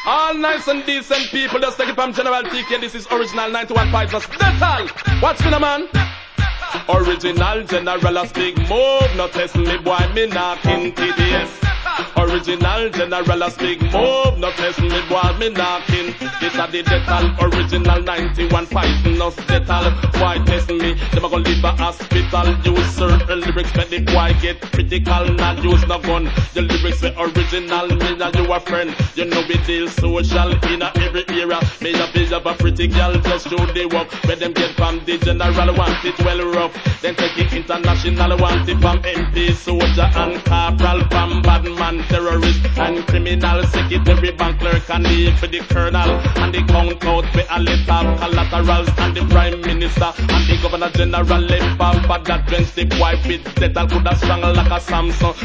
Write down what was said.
All nice and decent people, just take it from General TK. This is original 91 Pies. That's all. What's in a man? Original General a big move. No test me boy, me knocking TDS. Original General a big move. No test me boy, me knocking. This a the detal. Original 91 Pies. No detal. Why test me? Them a go leave a hospital. Use certain lyrics, but the boy get critical. Not use no gun. The lyrics were original. Me and you a friend. You know we deal social in a every era. Me a be of a pretty girl just show the work. Where them get from the general want it well rough. Then take it international want it from MP, soldier and corporal, from bad man, terrorist and criminal, secretary, bank clerk and the for the colonel and the count out with a letter collaterals and the prime minister and the governor general left for that drench the wife with death. I could have strong like a Samsung.